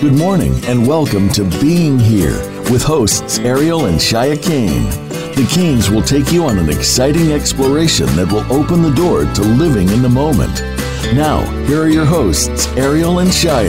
Good morning and welcome to Being Here with hosts Ariel and Shia Kane. The Kanes will take you on an exciting exploration that will open the door to living in the moment. Now, here are your hosts, Ariel and Shia.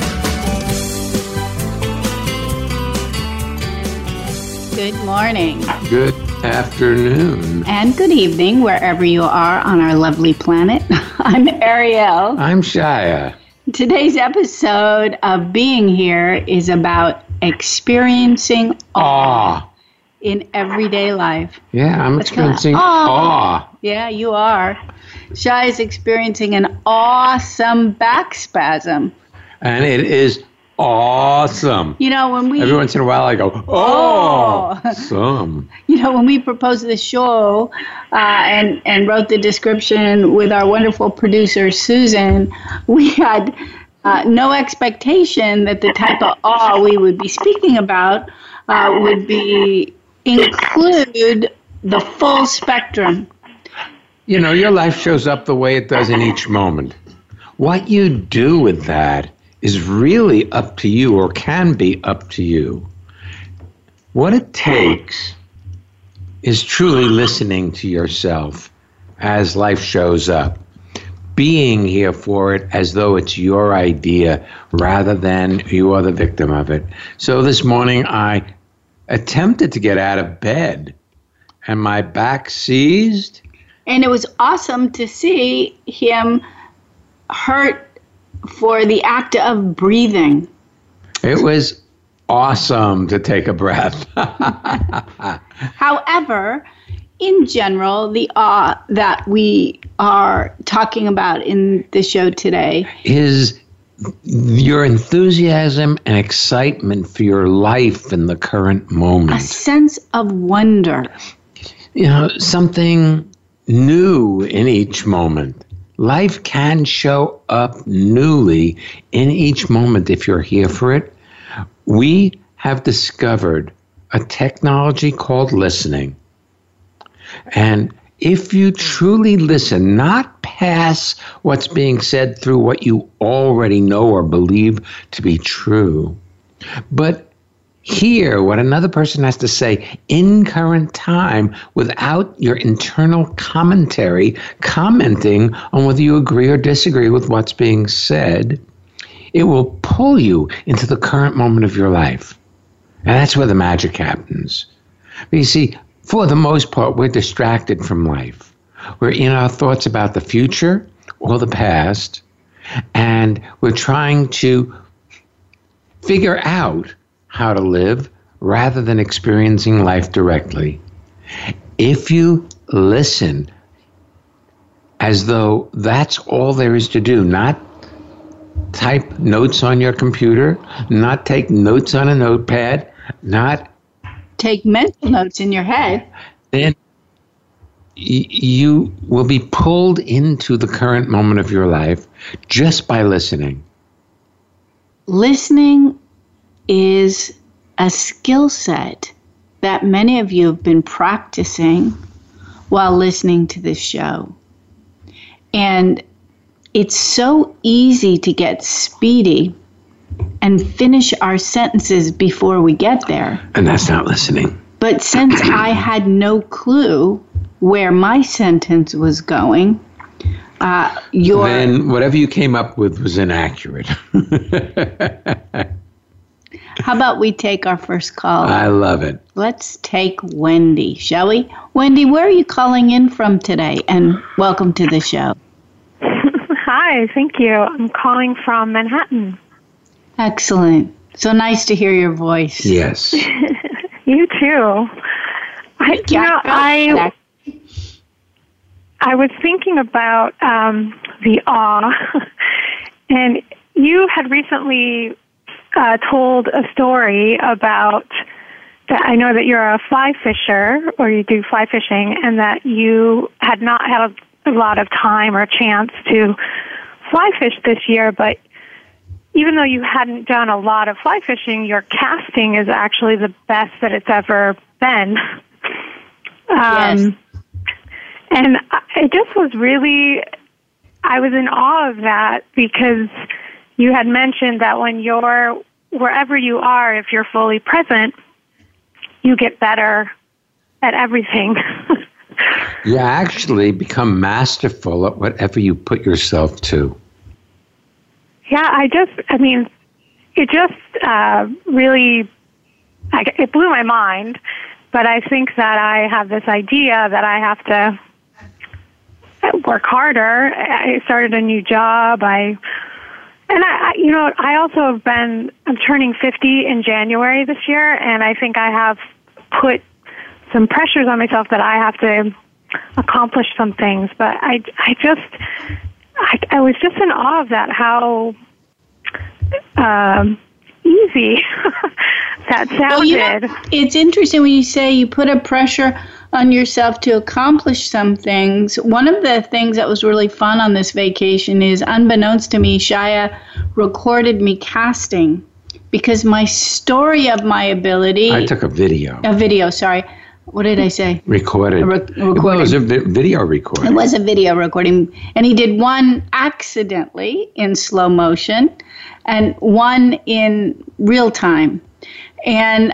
Good morning. Good afternoon. And good evening, wherever you are on our lovely planet. I'm Ariel. I'm Shia. Today's episode of Being Here is about experiencing awe in everyday life. Yeah, I'm experiencing awe. Yeah, you are. Shia is experiencing an awesome back spasm. And it is awesome. You know, when we... Every once in a while I go, awesome. You know, when we proposed the show and wrote the description with our wonderful producer, Susan, we had no expectation that the type of awe we would be speaking about would include the full spectrum. You know, your life shows up the way it does in each moment. What you do with that is really up to you, or can be up to you. What it takes is truly listening to yourself as life shows up, being here for it as though it's your idea rather than you are the victim of it. So this morning I attempted to get out of bed and my back seized. And it was awesome to see him hurt for the act of breathing. It was awesome to take a breath. However, in general, the awe that we are talking about in the show today is your enthusiasm and excitement for your life in the current moment. A sense of wonder. You know, something new in each moment. Life can show up newly in each moment if you're here for it. We have discovered a technology called listening. And if you truly listen, not pass what's being said through what you already know or believe to be true, but hear what another person has to say in current time without your internal commentary commenting on whether you agree or disagree with what's being said, it will pull you into the current moment of your life. And that's where the magic happens. But you see, for the most part, we're distracted from life. We're in our thoughts about the future or the past, and we're trying to figure out how to live rather than experiencing life directly. If you listen as though that's all there is to do, not type notes on your computer, not take notes on a notepad, not take mental notes in your head, then you will be pulled into the current moment of your life just by listening. Listening is a skill set that many of you have been practicing while listening to this show. And it's so easy to get speedy and finish our sentences before we get there. And that's not listening. But since I had no clue where my sentence was going, then whatever you came up with was inaccurate. How about we take our first call? I love it. Let's take Wendy, shall we? Wendy, where are you calling in from today? And welcome to the show. Hi, thank you. I'm calling from Manhattan. Excellent. So nice to hear your voice. Yes. You too. I was thinking about the awe, and you had recently told a story about that. I know that you're a fly fisher, or you do fly fishing, and that you had not had a lot of time or chance to fly fish this year, but even though you hadn't done a lot of fly fishing, your casting is actually the best that it's ever been. Yes. And it just was really, I was in awe of that, because you had mentioned that when you're wherever you are, if you're fully present, you get better at everything. You actually become masterful at whatever you put yourself to. Yeah, it just really, it blew my mind. But I think that I have this idea that I have to work harder. I started a new job. I also have I'm turning 50 in January this year, and I think I have put some pressures on myself that I have to accomplish some things. But I was just in awe of that, how easy that sounded. It's interesting when you say you put a pressure on yourself to accomplish some things. One of the things that was really fun on this vacation is, unbeknownst to me, Shia recorded me casting, because my story of my ability... I took a video. A video, sorry. What did I say? Recorded. Recording. It was a video recording. It was a video recording. And he did one accidentally in slow motion and one in real time. And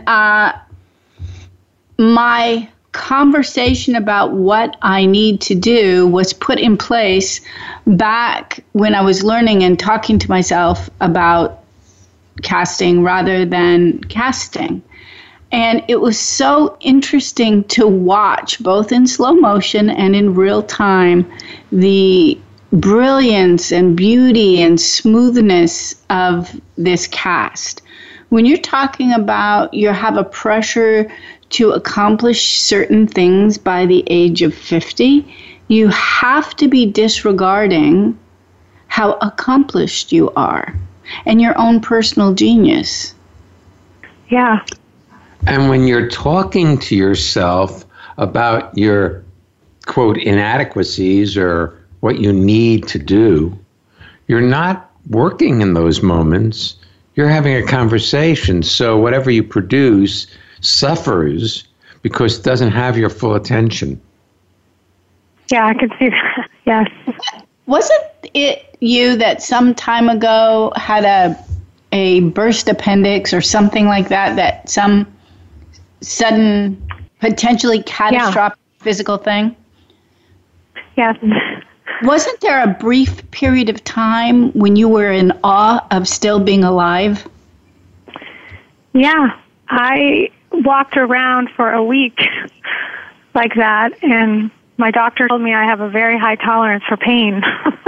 my conversation about what I need to do was put in place back when I was learning and talking to myself about casting rather than casting. And it was so interesting to watch, both in slow motion and in real time, the brilliance and beauty and smoothness of this cast. When you're talking about you have a pressure to accomplish certain things by the age of 50, you have to be disregarding how accomplished you are and your own personal genius. Yeah. And when you're talking to yourself about your, quote, inadequacies or what you need to do, you're not working in those moments. You're having a conversation. So whatever you produce suffers because it doesn't have your full attention. Yeah, I can see that. Yes. Wasn't it you that some time ago had a burst appendix or something like that some sudden, potentially catastrophic physical thing? Yes. Wasn't there a brief period of time when you were in awe of still being alive? Yeah. I walked around for a week like that, and my doctor told me I have a very high tolerance for pain.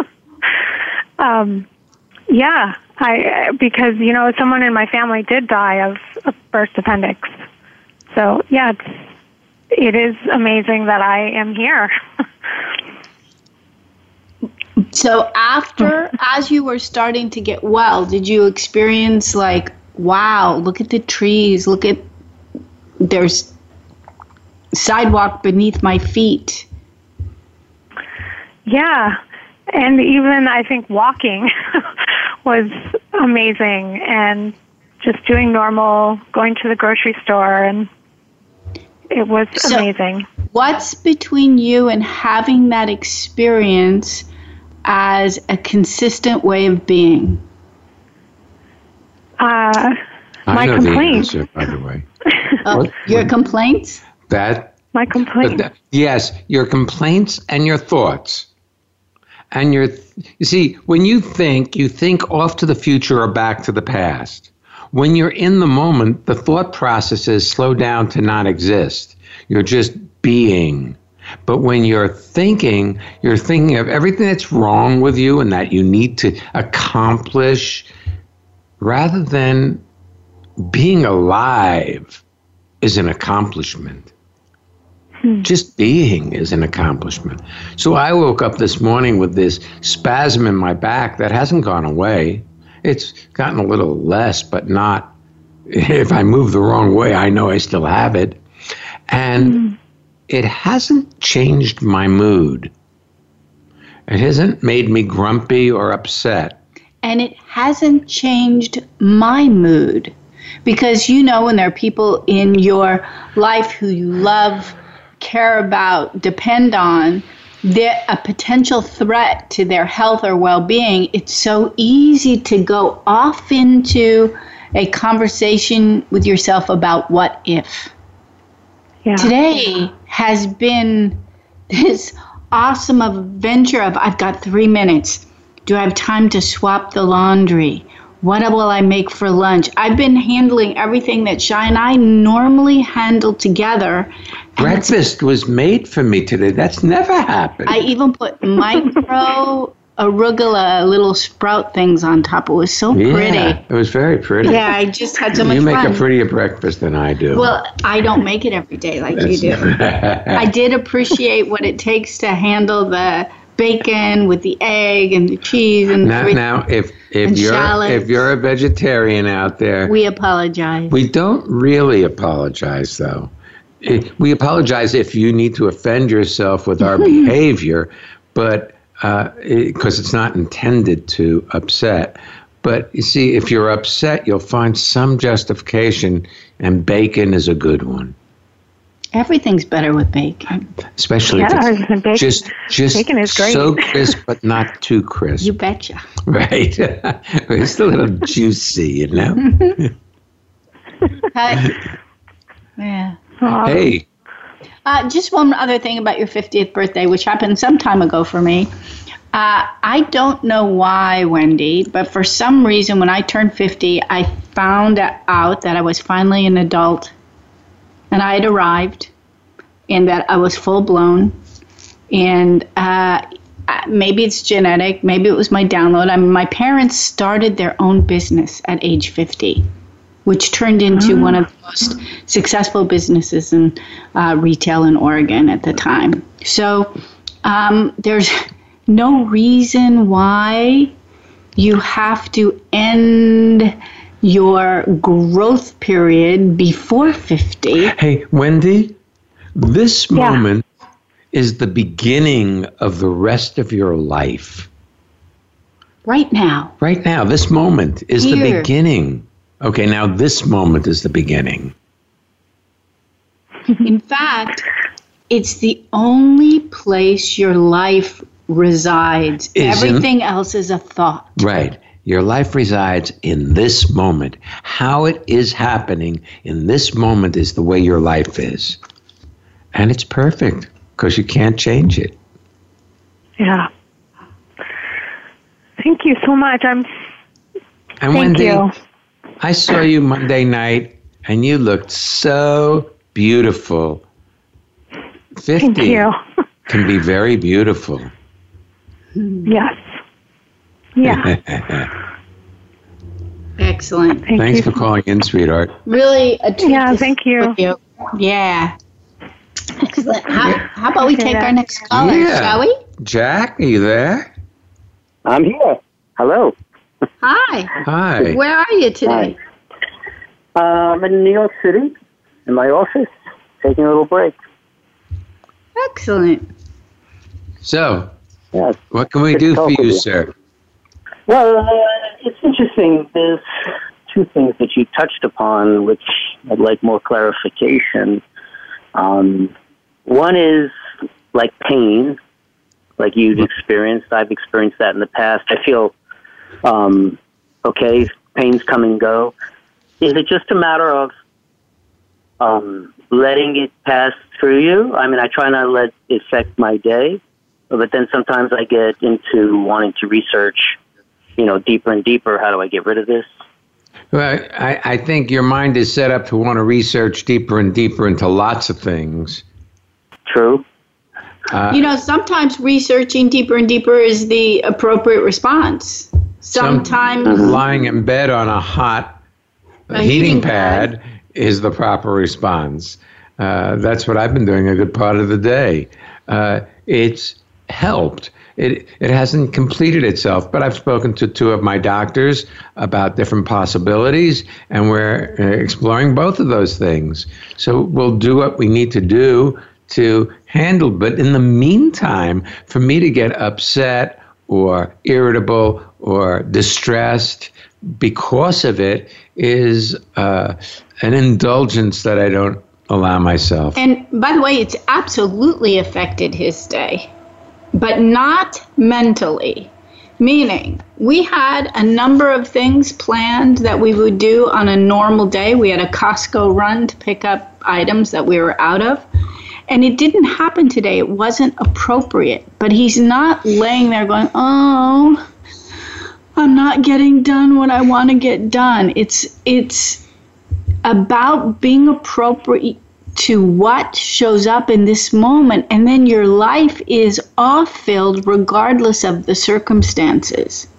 Because, someone in my family did die of a burst appendix. So, yeah, it is amazing that I am here. So as you were starting to get well, did you experience like, wow, look at the trees, there's sidewalk beneath my feet? Yeah, and even I think walking was amazing, and just doing normal, going to the grocery store, and it was amazing. What's between you and having that experience as a consistent way of being? My The complaints. answer, by the way. Your complaints? My complaints. Yes, your complaints and your thoughts. And you see, when you think off to the future or back to the past. When you're in the moment, the thought processes slow down to not exist. You're just being. But when you're thinking of everything that's wrong with you and that you need to accomplish, rather than being alive is an accomplishment. Just being is an accomplishment. So I woke up this morning with this spasm in my back that hasn't gone away. It's gotten a little less, but not. If I move the wrong way, I know I still have it. And it hasn't changed my mood. It hasn't made me grumpy or upset. And it hasn't changed my mood. Because when there are people in your life who you love, care about, depend on, they're a potential threat to their health or well-being, it's so easy to go off into a conversation with yourself about what if. Yeah. Today has been this awesome adventure of I've got 3 minutes. Do I have time to swap the laundry? What will I make for lunch? I've been handling everything that Shai and I normally handle together. Breakfast was made for me today. That's never happened. I even put micro arugula little sprout things on top. It was so pretty. It was very pretty. Yeah, I just had so much fun. You make a prettier breakfast than I do. Well, I don't make it every day like you do. I did appreciate what it takes to handle the bacon with the egg and the cheese and now if you're a vegetarian out there, we apologize. We don't really apologize though. We apologize if you need to offend yourself with our behavior, but because it's not intended to upset. But you see, if you're upset, you'll find some justification, and bacon is a good one. Everything's better with bacon. Especially if it's just bacon is great. So crisp, but not too crisp. You betcha. Right. It's a little juicy, you know? Yeah. Hey. Just one other thing about your 50th birthday, which happened some time ago for me. I don't know why, Wendy, but for some reason when I turned 50, I found out that I was finally an adult. And I had arrived, and that I was full blown, and maybe it's genetic, maybe it was my download. I mean, my parents started their own business at age 50, which turned into one of the most successful businesses in retail in Oregon at the time. So there's no reason why you have to end your growth period before 50. Hey, Wendy, this moment is the beginning of the rest of your life. Right now. Right now, this moment is the beginning. Okay, now this moment is the beginning. In fact, it's the only place your life resides. Everything else is a thought. Right. Your life resides in this moment. How it is happening in this moment is the way your life is. And it's perfect because you can't change it. Yeah. Thank you so much. And Wendy, I saw you Monday night and you looked so beautiful. 50 Thank you. Can be very beautiful. Yes. Yeah. Excellent. Thanks for calling in, sweetheart. Really a treat. Yeah, thank you. Yeah. Excellent. How about we take our next caller, shall we? Jack, are you there? I'm here. Hello. Hi. Hi. Where are you today? I'm in New York City, in my office, taking a little break. Excellent. So, what can we do for you, sir? Well, it's interesting. There's two things that you touched upon, which I'd like more clarification. One is like pain, like you've experienced. I've experienced that in the past. I feel, okay, pains come and go. Is it just a matter of letting it pass through you? I mean, I try not to let it affect my day, but then sometimes I get into wanting to research, deeper and deeper. How do I get rid of this? Well, I think your mind is set up to want to research deeper and deeper into lots of things. True. Sometimes researching deeper and deeper is the appropriate response. Sometimes lying in bed on a hot heating pad is the proper response. That's what I've been doing a good part of the day. It's helped. It hasn't completed itself, but I've spoken to two of my doctors about different possibilities, and we're exploring both of those things. So we'll do what we need to do to handle. But in the meantime, for me to get upset or irritable or distressed because of it is an indulgence that I don't allow myself. And by the way, it's absolutely affected his day, but not mentally. Meaning, we had a number of things planned that we would do on a normal day. We had a Costco run to pick up items that we were out of. And it didn't happen today. It wasn't appropriate. But he's not laying there going, oh, I'm not getting done what I want to get done. It's about being appropriate to what shows up in this moment, and then your life is awe-filled regardless of the circumstances.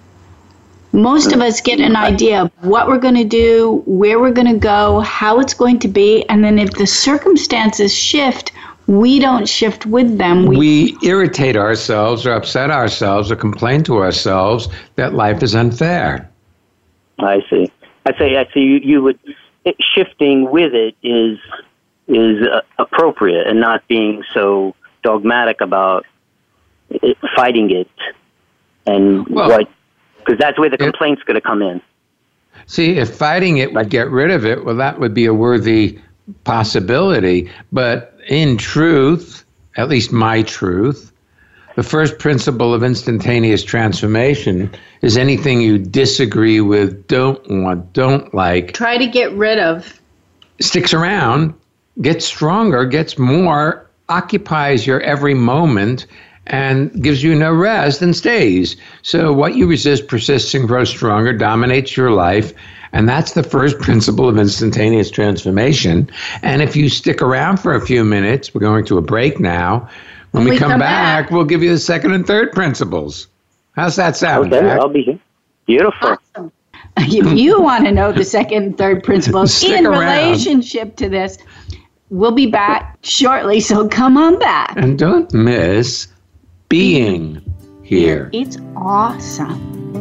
Most of us get an idea of what we're going to do, where we're going to go, how it's going to be, and then if the circumstances shift, we don't shift with them. We irritate ourselves or upset ourselves or complain to ourselves that life is unfair. I see. I say you would, shifting with it is appropriate and not being so dogmatic about fighting it and because that's where the complaint's going to come in. See, if fighting it would get rid of it, well, that would be a worthy possibility. But in truth, at least my truth, the first principle of instantaneous transformation is anything you disagree with, don't want, don't like, try to get rid of, sticks around, gets stronger, gets more, occupies your every moment, and gives you no rest and stays. So what you resist persists and grows stronger, dominates your life, and that's the first principle of instantaneous transformation. And if you stick around for a few minutes, we're going to a break now. When we come back, we'll give you the second and third principles. How's that sound? Okay, I'll be here. Beautiful. Awesome. If you want to know the second and third principles in relationship to this, we'll be back shortly, so come on back. And don't miss being here. It's awesome.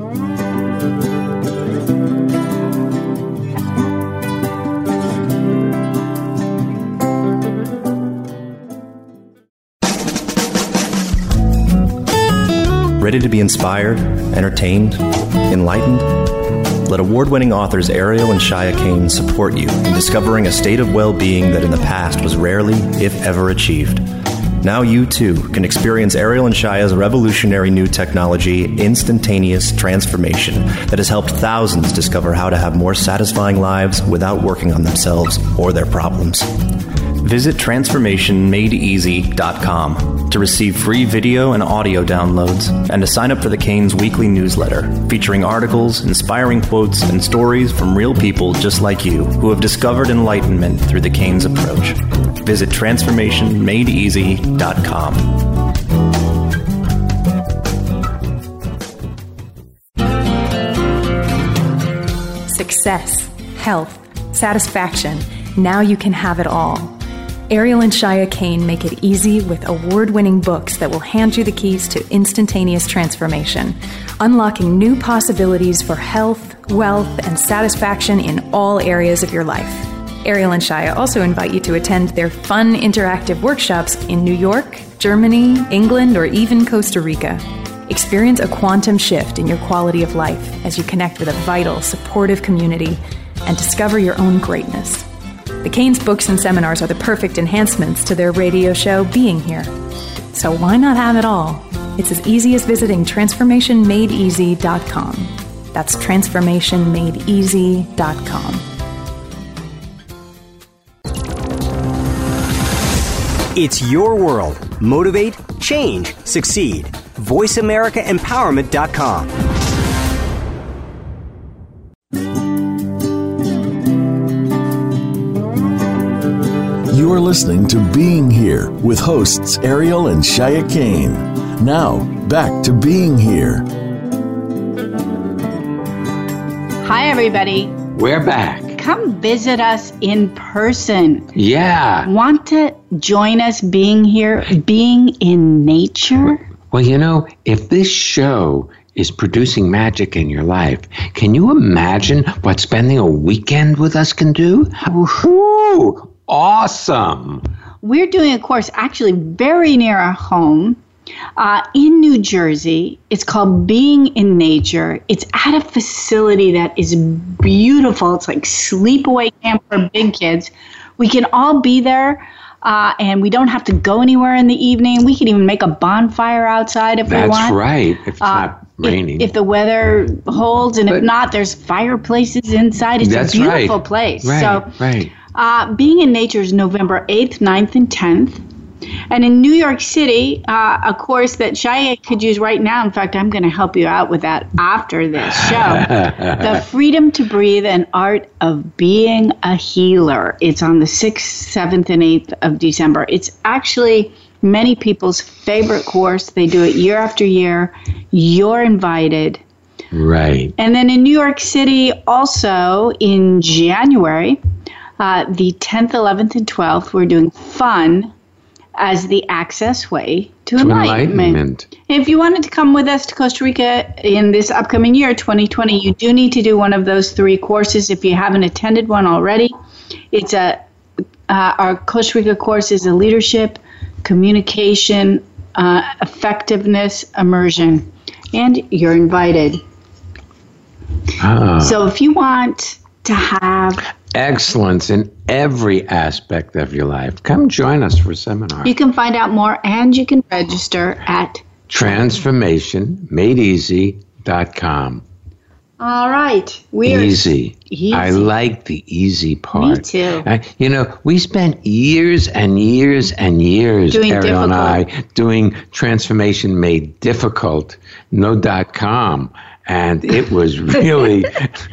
Ready to be inspired, entertained, enlightened? Let award-winning authors Ariel and Shia Kane support you in discovering a state of well-being that in the past was rarely, if ever, achieved. Now you, too, can experience Ariel and Shia's revolutionary new technology, Instantaneous Transformation, that has helped thousands discover how to have more satisfying lives without working on themselves or their problems. Visit transformationmadeeasy.com to receive free video and audio downloads and to sign up for the Kane's weekly newsletter featuring articles, inspiring quotes, and stories from real people just like you who have discovered enlightenment through the Kane's approach. Visit transformationmadeeasy.com. Success, health, satisfaction. Now you can have it all. Ariel and Shia Kane make it easy with award-winning books that will hand you the keys to instantaneous transformation, unlocking new possibilities for health, wealth, and satisfaction in all areas of your life. Ariel and Shia also invite you to attend their fun interactive workshops in New York, Germany, England, or even Costa Rica. Experience a quantum shift in your quality of life as you connect with a vital, supportive community and discover your own greatness. The Kane's books and seminars are the perfect enhancements to their radio show, Being Here. So why not have it all? It's as easy as visiting transformationmadeeasy.com. That's transformationmadeeasy.com. It's your world. Motivate, change, succeed. VoiceAmericaEmpowerment.com. You are listening to Being Here with hosts Ariel and Shia Kane. Now, back to Being Here. Hi, everybody. We're back. Come visit us in person. Yeah. Want to join us being here, being in nature? Well, you know, if this show is producing magic in your life, can you imagine what spending a weekend with us can do? Woo! Awesome. We're doing a course actually very near our home in New Jersey. It's called Being in Nature. It's at a facility that is beautiful. It's like sleepaway camp for big kids. We can all be there. And we don't have to go anywhere in the evening. We can even make a bonfire outside if we want. That's right. If it's not raining. If the weather holds, and if not, there's fireplaces inside. It's a beautiful place. Right. Being in Nature is November 8th, 9th, and 10th. And in New York City, a course that Shaya could use right now, in fact, I'm going to help you out with that after this show, The Freedom to Breathe and Art of Being a Healer. It's on the 6th, 7th, and 8th of December. It's actually many people's favorite course. They do it year after year. You're invited. Right. And then in New York City, also in January, the 10th, 11th, and 12th, we're doing fun as the access way to enlightenment. If you wanted to come with us to Costa Rica in this upcoming year, 2020, you do need to do one of those 3 courses if you haven't attended one already. It's our Costa Rica course is a leadership, communication, effectiveness, immersion, and you're invited. So if you want to have excellence in every aspect of your life, come join us for a seminar. You can find out more and you can register at transformationmadeeasy.com. All right. Easy. I like the easy part. Me too. We spent years and years and years, Ariel and I, doing Transformation Made Difficult, no.com. And it was really,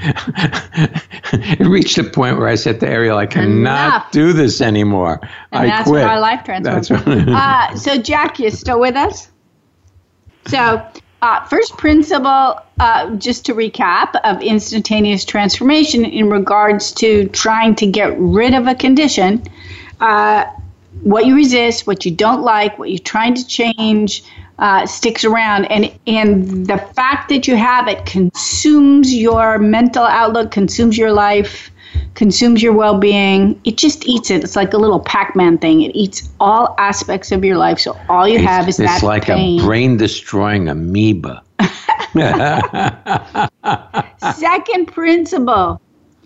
it reached a point where I said to Ariel, I cannot do this anymore. And I quit. Where our life transformed. That's right. So, Jack, you still with us? So, first principle, just to recap, of instantaneous transformation in regards to trying to get rid of a condition, what you resist, what you don't like, what you're trying to change, sticks around, and the fact that you have it consumes your mental outlook, consumes your life, consumes your well-being. It just eats it. It's like a little Pac-Man thing. It eats all aspects of your life. So all you have is that pain. It's like a brain-destroying amoeba. Second principle.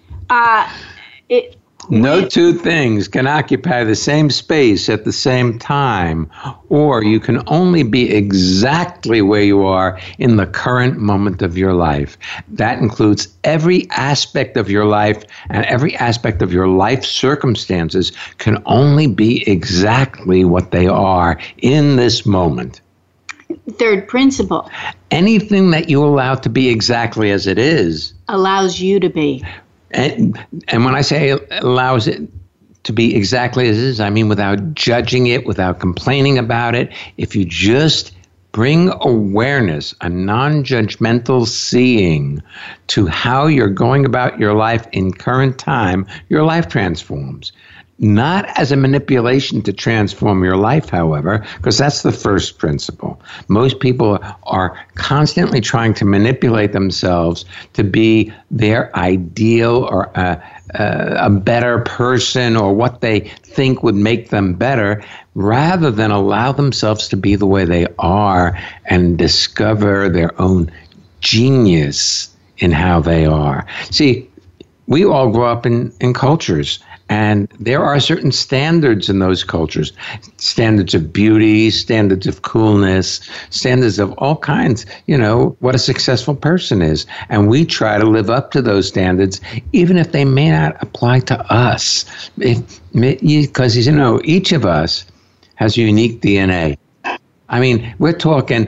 No two things can occupy the same space at the same time, or you can only be exactly where you are in the current moment of your life. That includes every aspect of your life, and every aspect of your life circumstances can only be exactly what they are in this moment. Third principle. Anything that you allow to be exactly as it is allows you to be. And when I say allows it to be exactly as it is, I mean without judging it, without complaining about it. If you just bring awareness, a non-judgmental seeing to how you're going about your life in current time, your life transforms. Not as a manipulation to transform your life, however, because that's the first principle. Most people are constantly trying to manipulate themselves to be their ideal or a better person or what they think would make them better, rather than allow themselves to be the way they are and discover their own genius in how they are. See, we all grow up in cultures. And there are certain standards in those cultures, standards of beauty, standards of coolness, standards of all kinds, what a successful person is. And we try to live up to those standards, even if they may not apply to us. Because, each of us has unique DNA. I mean, we're talking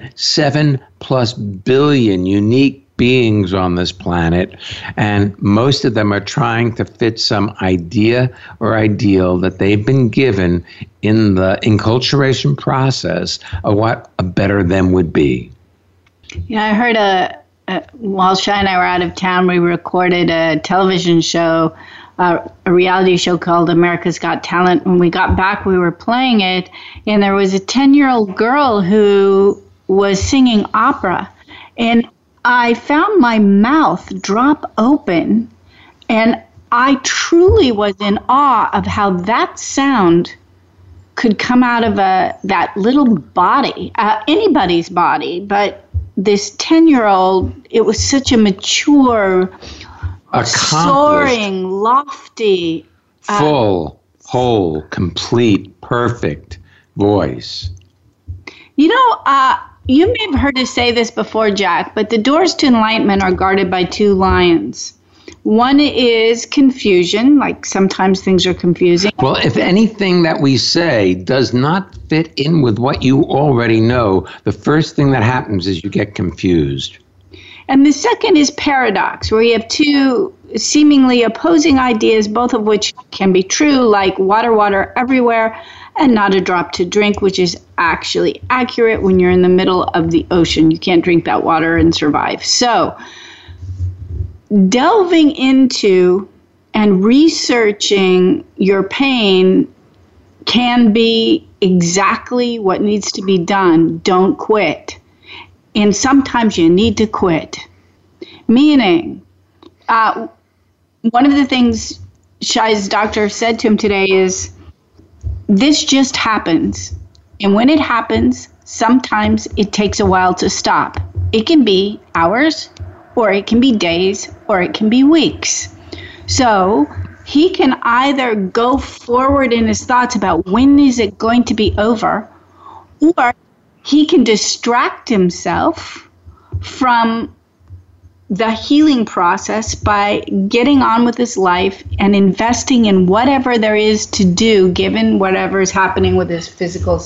7+ billion unique beings on this planet, and most of them are trying to fit some idea or ideal that they've been given in the enculturation process of what a better them would be. I heard while Shai and I were out of town, we recorded a television show, a reality show called America's Got Talent. When we got back, we were playing it, and there was a 10-year-old girl who was singing opera, and I found my mouth drop open, and I truly was in awe of how that sound could come out of that little body, anybody's body, but this 10-year-old, it was such a mature, soaring, lofty, full, whole, complete, perfect voice. you may have heard us say this before, Jack, but the doors to enlightenment are guarded by two lions. One is confusion, like sometimes things are confusing. Well, if anything that we say does not fit in with what you already know, the first thing that happens is you get confused. And the second is paradox, where you have two seemingly opposing ideas, both of which can be true, like water everywhere and not a drop to drink, which is actually accurate when you're in the middle of the ocean. You can't drink that water and survive. So, delving into and researching your pain can be exactly what needs to be done. Don't quit. And sometimes you need to quit. Meaning, one of the things Shai's doctor said to him today is, this just happens. And when it happens, sometimes it takes a while to stop. It can be hours, or it can be days, or it can be weeks. So he can either go forward in his thoughts about when is it going to be over, or he can distract himself from the healing process by getting on with his life and investing in whatever there is to do, given whatever is happening with his physical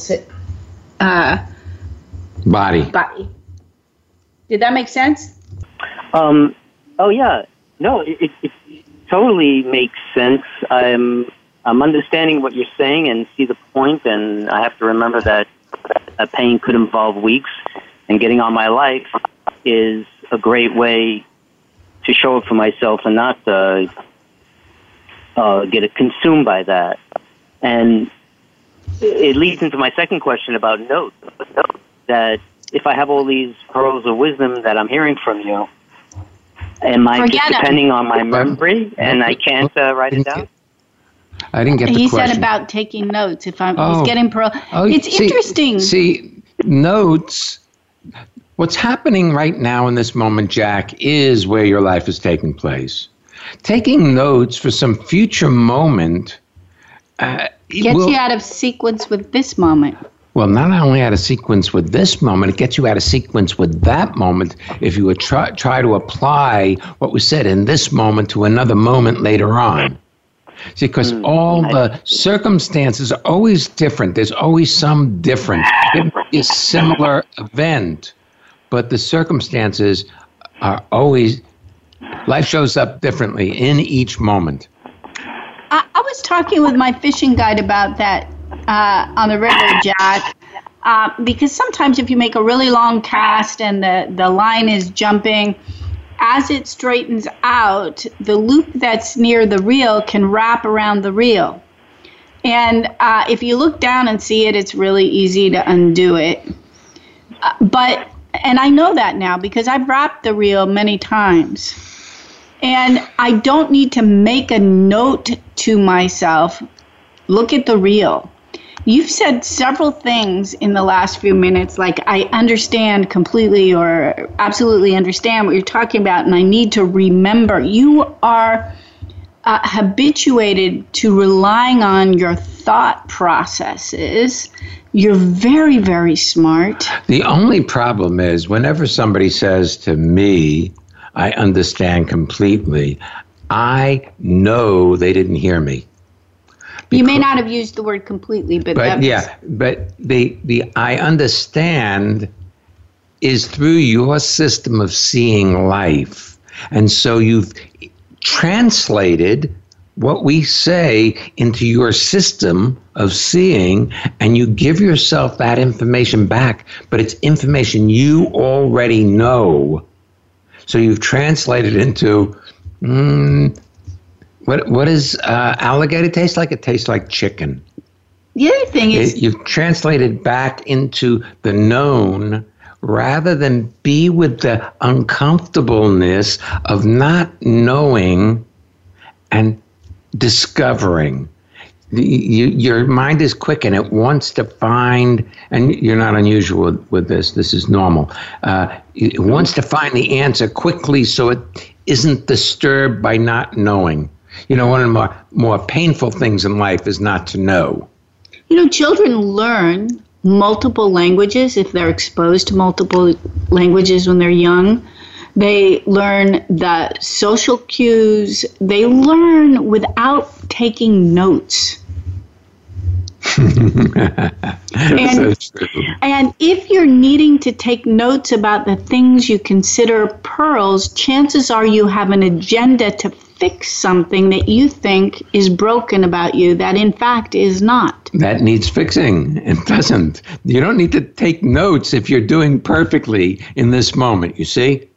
body. Did that make sense? Oh, yeah. No, it totally makes sense. I'm understanding what you're saying and see the point, and I have to remember that a pain could involve weeks, and getting on my life is a great way to show up for myself and not get it consumed by that. And it leads into my second question about notes, that if I have all these pearls of wisdom that I'm hearing from you, am I just depending on my memory and I can't write it down? I didn't get the question. He said about taking notes. If he's getting pearl, it's interesting. See, notes. What's happening right now in this moment, Jack, is where your life is taking place. Taking notes for some future moment gets you out of sequence with this moment. Well, not only out of sequence with this moment, it gets you out of sequence with that moment if you would try to apply what was said in this moment to another moment later on. See, because all the circumstances are always different. There's always some difference. It might be a similar event, but the circumstances are always, life shows up differently in each moment. I was talking with my fishing guide about that on the river, Jack, because sometimes if you make a really long cast and the line is jumping, as it straightens out, the loop that's near the reel can wrap around the reel. And if you look down and see it, it's really easy to undo it. And I know that now because I've wrapped the reel many times. And I don't need to make a note to myself, look at the reel. You've said several things in the last few minutes, like I understand completely or absolutely understand what you're talking about, and I need to remember. You are habituated to relying on your thought processes. You're very, very smart. The only problem is whenever somebody says to me, I understand completely, I know they didn't hear me. You may not have used the word completely, but the I understand is through your system of seeing life. And so you've translated what we say into your system of seeing, and you give yourself that information back, but it's information you already know. So you've translated into, what does alligator taste like? It tastes like chicken. The other thing is, you've translated back into the known rather than be with the uncomfortableness of not knowing and discovering. Your mind is quick and it wants to find, and you're not unusual with this, this is normal. It wants to find the answer quickly so it isn't disturbed by not knowing. You know, one of the more painful things in life is not to know. You know, children learn multiple languages if they're exposed to multiple languages when they're young. They learn the social cues. They learn without taking notes. And if you're needing to take notes about the things you consider pearls, chances are you have an agenda to fix something that you think is broken about you that in fact is not. That needs fixing. It doesn't. You don't need to take notes if you're doing perfectly in this moment, you see?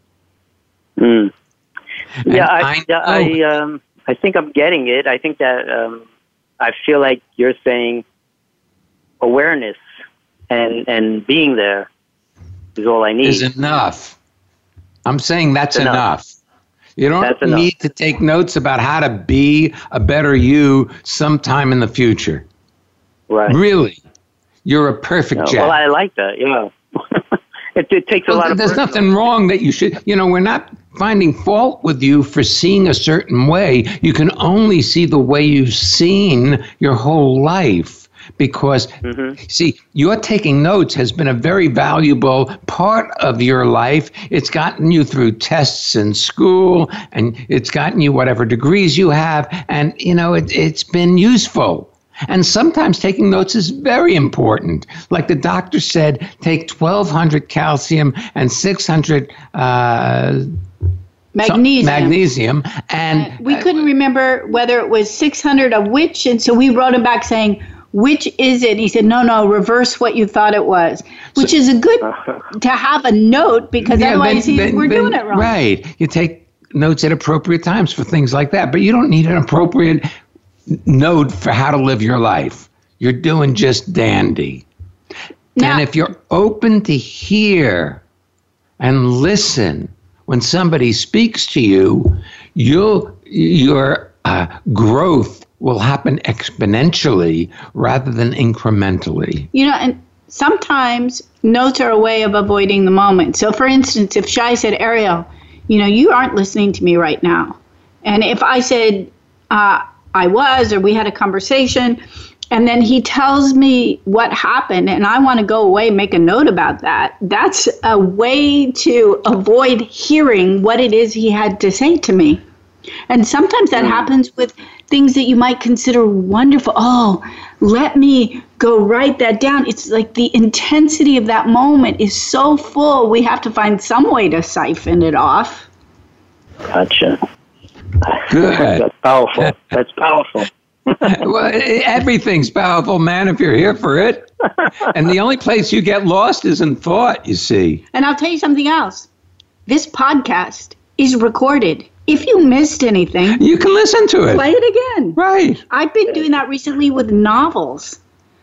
Yeah, I think I'm getting it. I think that I feel like you're saying awareness and being there is all I need. Is enough. I'm saying that's enough. You don't need to take notes about how to be a better you sometime in the future. Right. Really. You're a perfect Jack. Well, I like that, yeah. It takes a lot of... There's nothing wrong that you should... we're not finding fault with you for seeing a certain way. You can only see the way you've seen your whole life. Because, see, your taking notes has been a very valuable part of your life. It's gotten you through tests in school, and it's gotten you whatever degrees you have, and, it's been useful. And sometimes taking notes is very important. Like the doctor said, take 1,200 calcium and 600 magnesium. And we couldn't remember whether it was 600 of which, and so we wrote him back saying, which is it? He said, no, reverse what you thought it was, which is a good to have a note because otherwise we're doing it wrong. Right. You take notes at appropriate times for things like that, but you don't need an appropriate note for how to live your life. You're doing just dandy. Now, and if you're open to hear and listen when somebody speaks to you, your growth will happen exponentially rather than incrementally. And sometimes notes are a way of avoiding the moment. So, for instance, if Shai said, Ariel, you aren't listening to me right now. And if I said I was, or we had a conversation, and then he tells me what happened, and I want to go away and make a note about that, that's a way to avoid hearing what it is he had to say to me. And sometimes that happens with things that you might consider wonderful. Oh, let me go write that down. It's like the intensity of that moment is so full, we have to find some way to siphon it off. Gotcha. Good. That's powerful. That's powerful. Well, everything's powerful, man, if you're here for it. And the only place you get lost is in thought, you see. And I'll tell you something else. This podcast is recorded. If you missed anything, you can listen to it. Play it again. Right. I've been doing that recently with novels.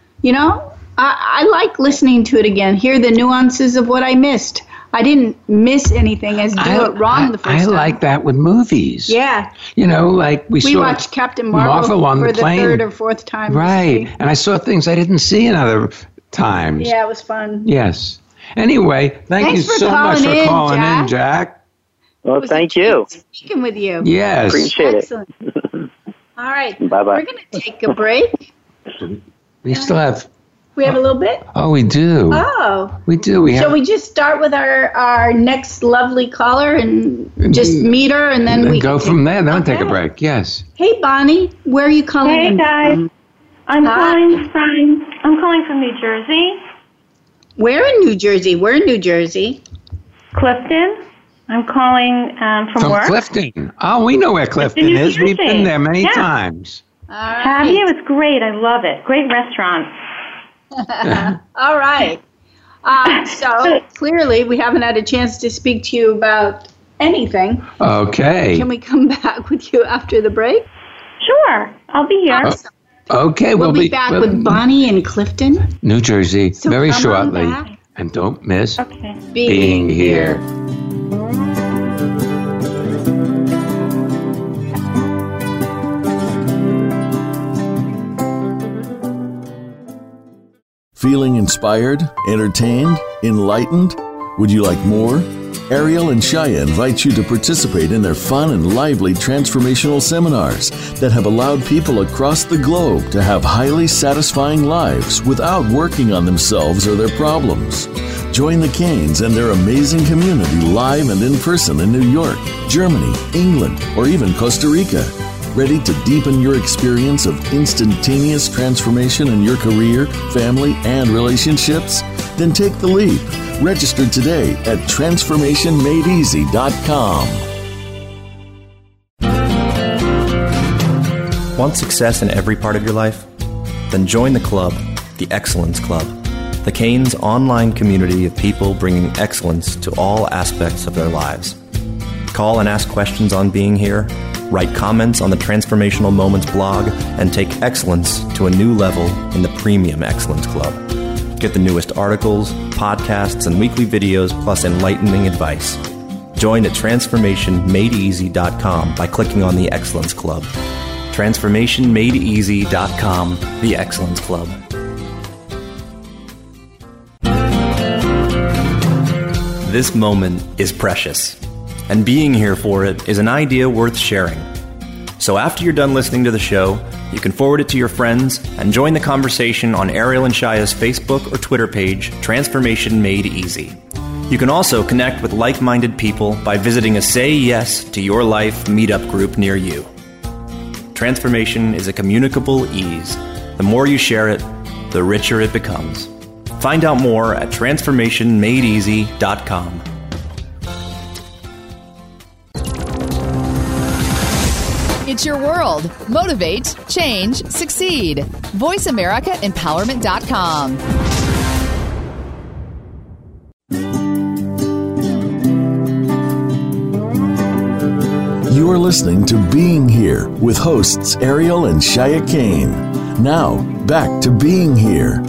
I like listening to it again, hear the nuances of what I missed. I didn't miss anything as do it wrong the first time. I like that with movies. Yeah. Like we saw watched Captain Marvel for the third or fourth time. Right. Recently. And I saw things I didn't see in other times. Yeah, it was fun. Yes. Anyway, thanks you so much for calling in, Jack. Well, thank you. Speaking with you. Yes. Appreciate Excellent. All right. Bye-bye. We're going to take a break. We still have... We have a little bit? Oh, we do. Oh. We do. Shall we just start with our next lovely caller and just meet her and then we go from there, then take a break. Yes. Hey, Bonnie. Where are you calling in? Hey, guys. I'm calling from New Jersey. Where in New Jersey? We're in New Jersey. Clifton. I'm calling from work. Clifton. Oh, we know where Clifton is. We've been there many times. Right. Have you? It's great. I love it. Great restaurant. All right. So clearly we haven't had a chance to speak to you about anything. Okay. Can we come back with you after the break? Sure. I'll be here. Awesome. Okay. We'll be back with Bonnie in Clifton, New Jersey, so very shortly. And don't miss being here. Feeling inspired, entertained, enlightened? Would you like more? Ariel and Shia invite you to participate in their fun and lively transformational seminars that have allowed people across the globe to have highly satisfying lives without working on themselves or their problems. Join the Canes and their amazing community live and in person in New York, Germany, England, or even Costa Rica. Ready to deepen your experience of instantaneous transformation in your career, family, and relationships? Then take the leap. Register today at transformationmadeeasy.com. Want success in every part of your life? Then join the club, the Excellence Club, the Canes online community of people bringing excellence to all aspects of their lives. Call and ask questions on being here, write comments on the Transformational Moments blog, and take excellence to a new level in the Premium Excellence Club. Get the newest articles, podcasts, and weekly videos, plus enlightening advice. Join at transformationmadeeasy.com by clicking on the Excellence Club. Transformationmadeeasy.com, the Excellence Club. This moment is precious, and being here for it is an idea worth sharing. So after you're done listening to the show, you can forward it to your friends and join the conversation on Ariel and Shia's Facebook or Twitter page, Transformation Made Easy. You can also connect with like-minded people by visiting a Say Yes to Your Life meetup group near you. Transformation is a communicable ease. The more you share it, the richer it becomes. Find out more at transformationmadeeasy.com. It's your world. Motivate, change, succeed. VoiceAmericaEmpowerment.com. You are listening to Being Here with hosts Ariel and Shia Kane. Now, back to Being Here.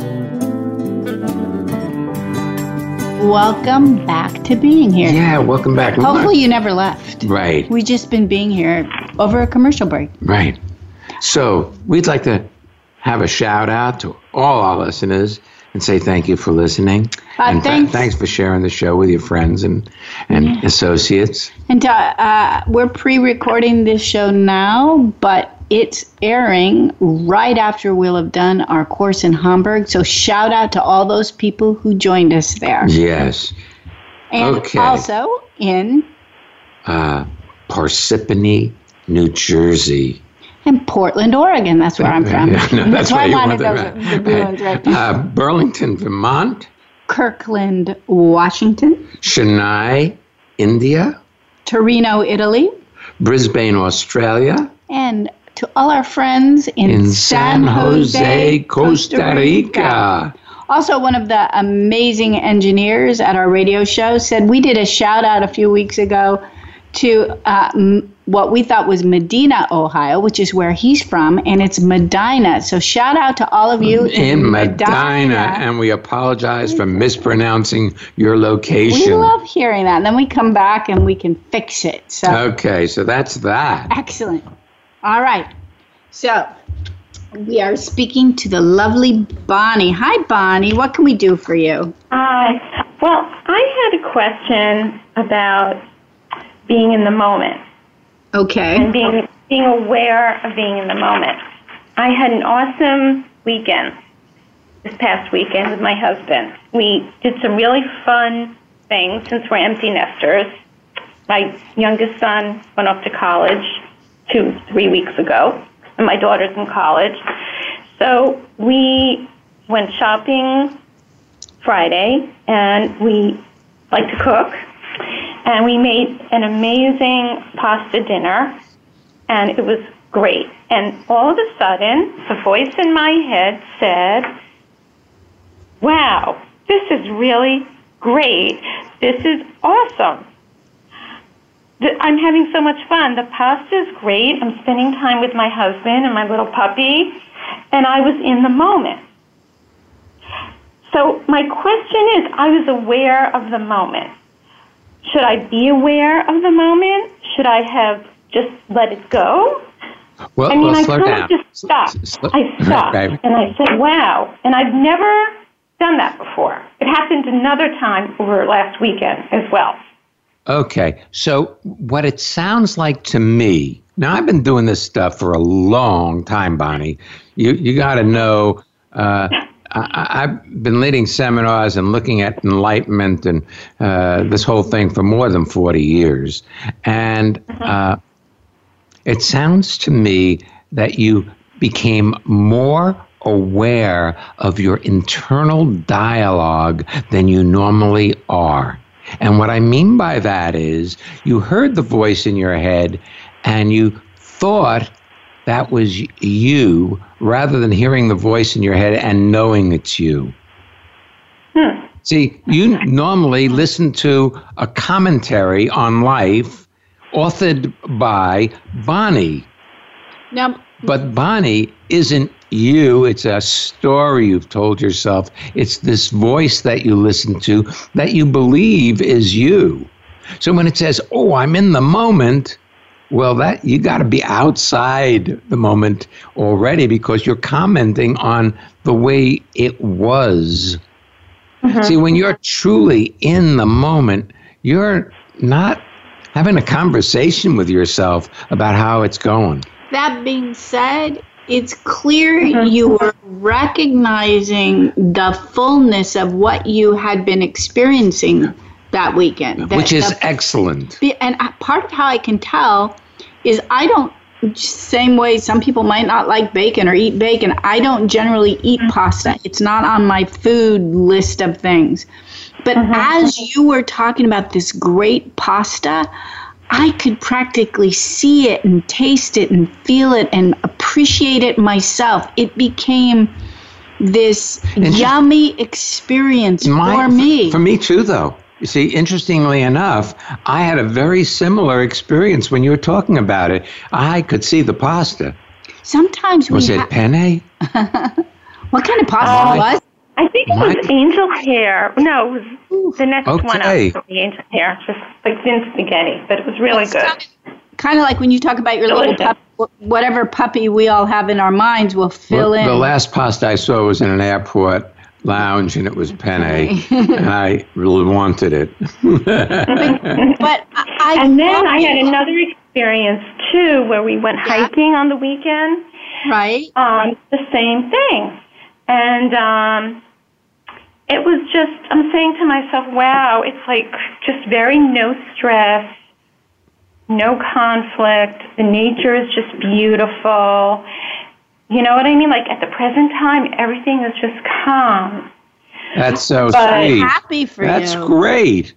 Welcome back to Being Here. Yeah, welcome back. Hopefully you never left. Right. We've just been being here over a commercial break. Right. So we'd like to have a shout out to all our listeners and say thank you for listening. And thanks for sharing the show with your friends and associates. And we're pre-recording this show now, but it's airing right after we'll have done our course in Hamburg. So shout out to all those people who joined us there. Yes. And also in Parsippany, New Jersey. And Portland, Oregon. That's where I'm from. That's why I wanted the blue ones right. Burlington, Vermont. Kirkland, Washington. Chennai, India. Torino, Italy. Brisbane, Australia. And to all our friends in San Jose, Costa Rica. Also, one of the amazing engineers at our radio show said we did a shout out a few weeks ago to what we thought was Medina, Ohio, which is where he's from, and it's Medina. So shout out to all of you in Medina. And we apologize for mispronouncing your location. We love hearing that. And then we come back and we can fix it. So okay, so that's that. Excellent. All right. So we are speaking to the lovely Bonnie. Hi, Bonnie. What can we do for you? Well, I had a question about being in the moment. Okay. And being aware of being in the moment. I had an awesome weekend this past weekend with my husband. We did some really fun things since we're empty nesters. My youngest son went off to college 2-3 weeks ago, and my daughter's in college. So we went shopping Friday, and we like to cook. And we made an amazing pasta dinner, and it was great. And all of a sudden, the voice in my head said, wow, this is really great. This is awesome. I'm having so much fun. The pasta is great. I'm spending time with my husband and my little puppy, and I was in the moment. So my question is, I was aware of the moment. Should I be aware of the moment? Should I have just let it go? Well, I kind of just stopped. I stopped, and I said, wow. And I've never done that before. It happened another time over last weekend as well. Okay, so what it sounds like to me, now I've been doing this stuff for a long time, Bonnie. You got to know, I've been leading seminars and looking at enlightenment and this whole thing for more than 40 years. And it sounds to me that you became more aware of your internal dialogue than you normally are. And what I mean by that is you heard the voice in your head and you thought that was you rather than hearing the voice in your head and knowing it's you. See, you normally listen to a commentary on life authored by Bonnie. Now, but Bonnie isn't you. It's a story you've told yourself. It's this voice that you listen to that you believe is you. So when it says, oh, I'm in the moment, well, that you got to be outside the moment already because you're commenting on the way it was. See, when you're truly in the moment, you're not having a conversation with yourself about how it's going. That being said, it's clear you were recognizing the fullness of what you had been experiencing that weekend. Which is excellent. And part of how I can tell is I don't, same way some people might not like bacon or eat bacon, I don't generally eat pasta. It's not on my food list of things. But as you were talking about this great pasta, I could practically see it and taste it and feel it and appreciate it myself. It became this yummy experience for me. For me too, though. You see, interestingly enough, I had a very similar experience when you were talking about it. I could see the pasta. Sometimes was it penne? What kind of pasta was it? I think it was angel hair. No, it was the next one up from the angel hair, just like thin spaghetti, but it was really good. Kind of like when you talk about your little puppy, whatever puppy we all have in our minds will fill in. The last pasta I saw was in an airport lounge, and it was penne, and I really wanted it. And then I had another experience, too, where we went hiking on the weekend. Right. The same thing. And it was just, I'm saying to myself, wow, it's like just very no stress, no conflict. The nature is just beautiful. You know what I mean? Like at the present time, everything is just calm. That's so but sweet. Happy for That's you. Great.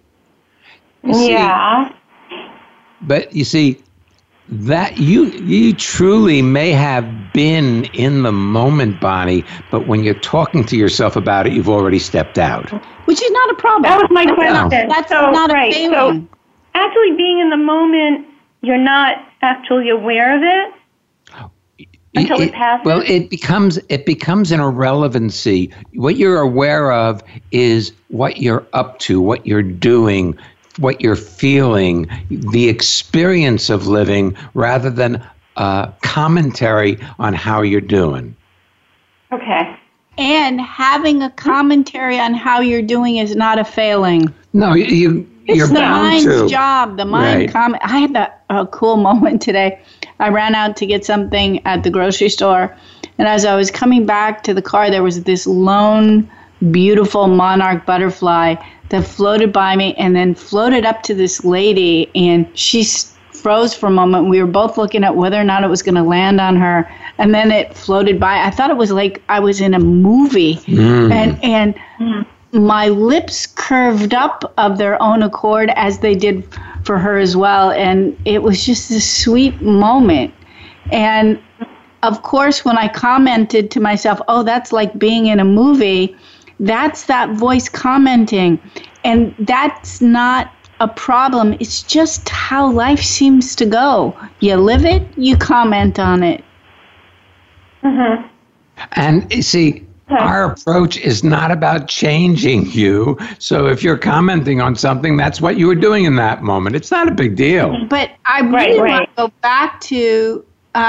Yeah. But you see, that you truly may have been in the moment, Bonnie, but when you're talking to yourself about it, you've already stepped out. Which is not a problem. That was my question. That's so, not a right. failing. So actually being in the moment, you're not actually aware of it until it passes? Well, it becomes an irrelevancy. What you're aware of is what you're up to, what you're doing, what you're feeling, the experience of living, rather than commentary on how you're doing. Okay. And having a commentary on how you're doing is not a failing. No, you're it's the bound mind's to. job. The mind comment. I had a cool moment today. I ran out to get something at the grocery store, and as I was coming back to the car, there was this lone, beautiful monarch butterfly that floated by me and then floated up to this lady, and she froze for a moment. We were both looking at whether or not it was going to land on her, and then it floated by. I thought it was like I was in a movie, and my lips curved up of their own accord as they did for her as well, and it was just this sweet moment. And of course, when I commented to myself, oh, that's like being in a movie, that's that voice commenting. And that's not a problem. It's just how life seems to go. You live it, you comment on it. Mm-hmm. And you see, our approach is not about changing you. So if you're commenting on something, that's what you were doing in that moment. It's not a big deal. But I really want to go back to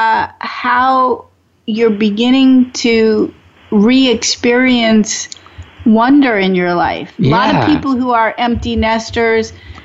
how you're beginning to re-experience wonder in your life. A lot of people who are empty nesters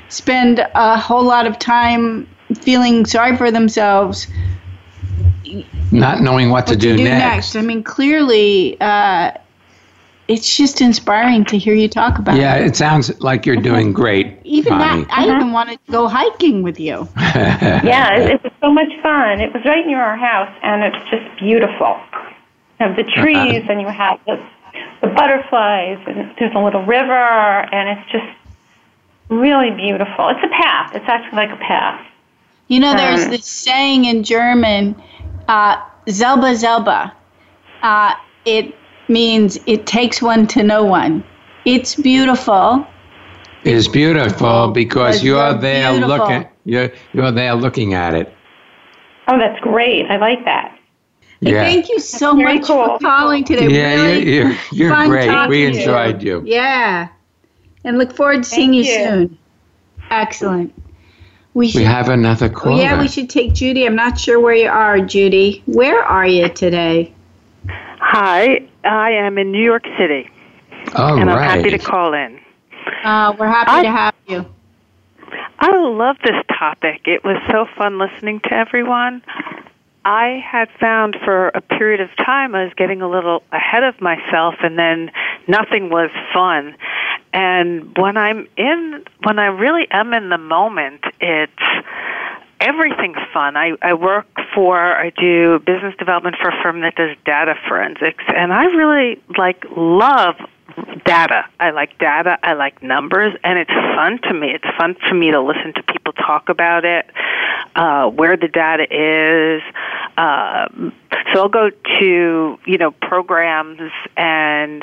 spend a whole lot of time feeling sorry for themselves, not knowing what to do next. I mean, clearly, it's just inspiring to hear you talk about it. Yeah, it sounds like you're doing great. Even Bonnie. that, I even wanted to go hiking with you. Yeah, it was so much fun. It was right near our house, and it's just beautiful. You have the trees, and you have the butterflies, and there's a little river, and it's just really beautiful. It's a path. It's actually like a path. You know, there's this saying in German, Selber Selber. It means it takes one to know one. It's beautiful. It's beautiful because you're there beautiful. You're there looking at it. Oh, that's great. I like that. Yeah. Thank you so much for calling today. Yeah, really you're fun great. talking We to you. enjoyed you. Yeah. And look forward to seeing you soon. Excellent. We have another caller. Yeah, we should take Judy. I'm not sure where you are, Judy. Where are you today? Hi, I am in New York City. Oh, and I'm right. happy to call in. We're happy to have you. I love this topic. It was so fun listening to everyone. I had found for a period of time I was getting a little ahead of myself, and then nothing was fun. And when I really am in the moment, everything's fun. I do business development for a firm that does data forensics, and I really love data. I like data. I like numbers, and it's fun to me. It's fun for me to listen to people talk about it, where the data is. So I'll go to, programs, and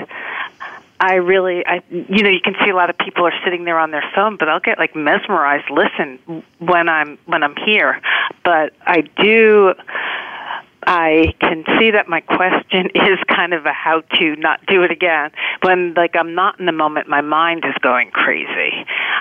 you can see a lot of people are sitting there on their phone, but I'll get mesmerized. Listen when I'm here, but I can see that my question is kind of a how to not do it again. When I'm not in the moment, my mind is going crazy.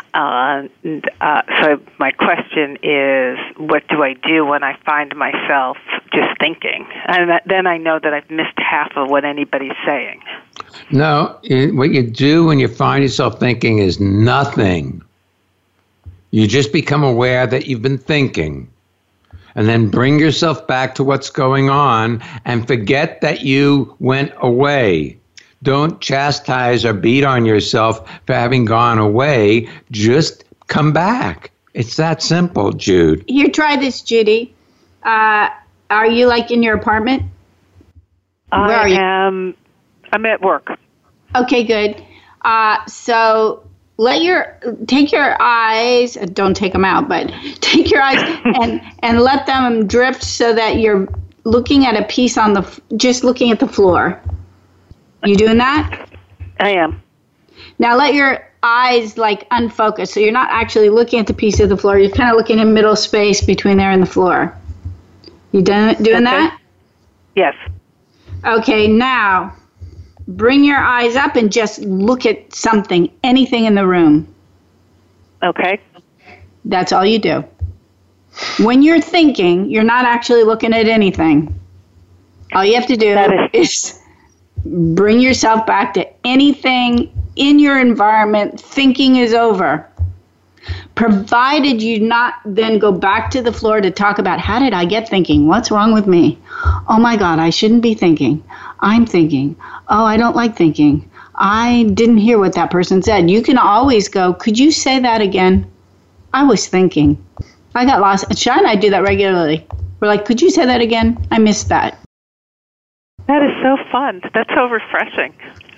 So my question is, what do I do when I find myself just thinking? And then I know that I've missed half of what anybody's saying. No, what you do when you find yourself thinking is nothing. You just become aware that you've been thinking. And then bring yourself back to what's going on and forget that you went away. Don't chastise or beat on yourself for having gone away. Just come back. It's that simple, Jude. Here, try this, Judy. Are you in your apartment? Where are you? I'm at work. Okay, good. So take your eyes, don't take them out, but take your eyes and let them drift so that you're looking at a piece just looking at the floor. You doing that? I am. Now let your eyes unfocus, so you're not actually looking at the piece of the floor. You're kind of looking in middle space between there and the floor. You doing that? Yes. Okay, now bring your eyes up and just look at something, anything in the room. Okay. That's all you do. When you're thinking, you're not actually looking at anything. All you have to do is bring yourself back to anything in your environment. Thinking is over. Provided you not then go back to the floor to talk about, how did I get thinking? What's wrong with me? Oh my God, I shouldn't be thinking. I'm thinking. Oh, I don't like thinking. I didn't hear what that person said. You can always go, could you say that again? I was thinking. I got lost. Shai and I do that regularly. We're like, could you say that again? I missed that. That is so fun. That's so refreshing.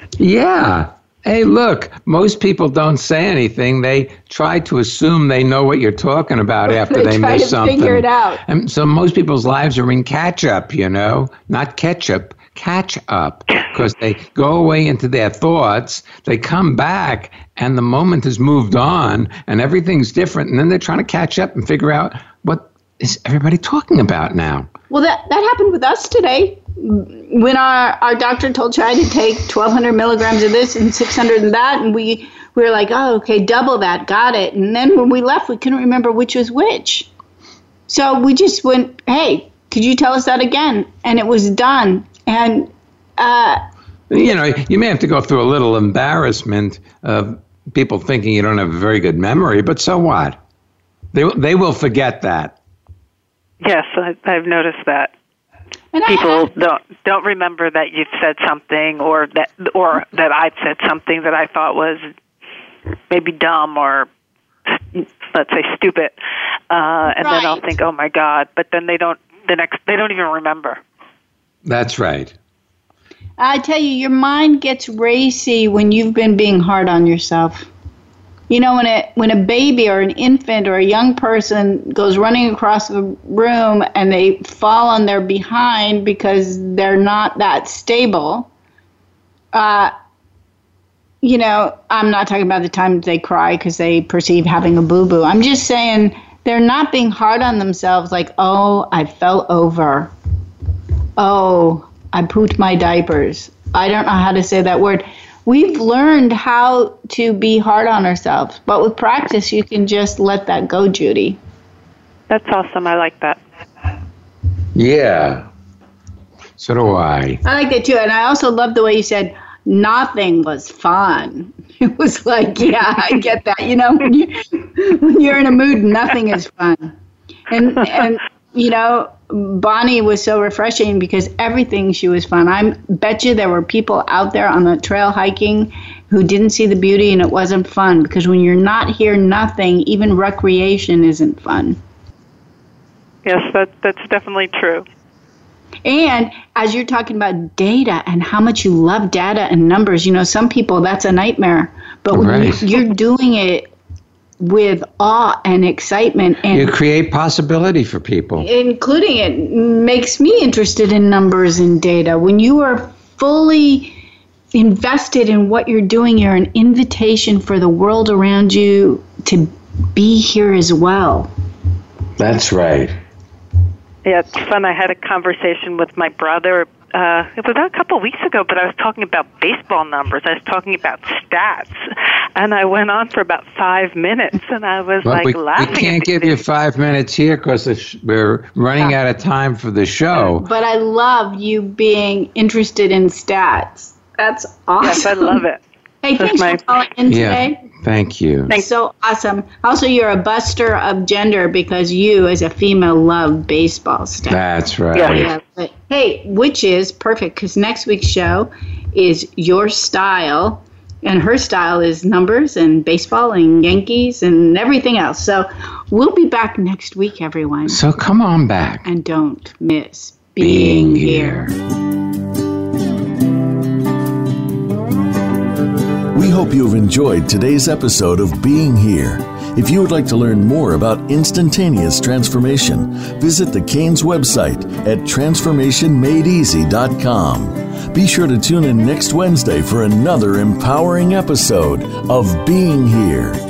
Yeah. Hey, look, most people don't say anything. They try to assume they know what you're talking about after they miss something. Figure it out. And so most people's lives are in catch-up, not ketchup, catch-up, because they go away into their thoughts, they come back, and the moment has moved on, and everything's different, and then they're trying to catch up and figure out what is everybody talking about now. Well, that happened with us today. When our doctor told Shai to take 1,200 milligrams of this and 600 of that, and we were like, oh, okay, double that, got it. And then when we left, we couldn't remember which was which. So we just went, hey, could you tell us that again? And it was done. And you may have to go through a little embarrassment of people thinking you don't have a very good memory, but so what? They will forget that. Yes, I've noticed that. And people don't remember that you've said something or that I've said something that I thought was maybe dumb or, let's say, stupid, and then I'll think, oh my God, but then they don't even remember. That's right. I tell you, your mind gets racy when you've been being hard on yourself. You know, when a baby or an infant or a young person goes running across the room and they fall on their behind because they're not that stable, you know, I'm not talking about the time they cry because they perceive having a boo-boo. I'm just saying they're not being hard on themselves like, oh, I fell over. Oh, I pooped my diapers. I don't know how to say that word. We've learned how to be hard on ourselves, but with practice, you can just let that go, Judy. That's awesome. I like that. Yeah. So do I. I like that, too. And I also love the way you said, nothing was fun. It was like, yeah, I get that. You know, when you're in a mood, nothing is fun. And you know, Bonnie was so refreshing because everything she was fun. I bet you there were people out there on the trail hiking who didn't see the beauty and it wasn't fun, because when you're not here, nothing, even recreation isn't fun. Yes, that's definitely true. And as you're talking about data and how much you love data and numbers, you know, some people, that's a nightmare. But when you're doing it with awe and excitement, and you create possibility for people. Including it makes me interested in numbers and data. When you are fully invested in what you're doing, you're an invitation for the world around you to be here as well. That's right. Yeah, it's fun. I had a conversation with my brother. It was a couple of weeks ago, but I was talking about baseball numbers. I was talking about stats, and I went on for about 5 minutes, and I was laughing. We can't give you 5 minutes here because we're running out of time for the show. But I love you being interested in stats. That's awesome. Yes, I love it. Hey, thanks for calling in today. Thank you. Thanks. So awesome. Also, you're a buster of gender because you, as a female, love baseball stuff. That's right. Yeah. But, hey, which is perfect because next week's show is your style, and her style is numbers and baseball and Yankees and everything else. So we'll be back next week, everyone. So come on back. And don't miss being here. We hope you have enjoyed today's episode of Being Here. If you would like to learn more about instantaneous transformation, visit the Canes website at transformationmadeeasy.com. Be sure to tune in next Wednesday for another empowering episode of Being Here.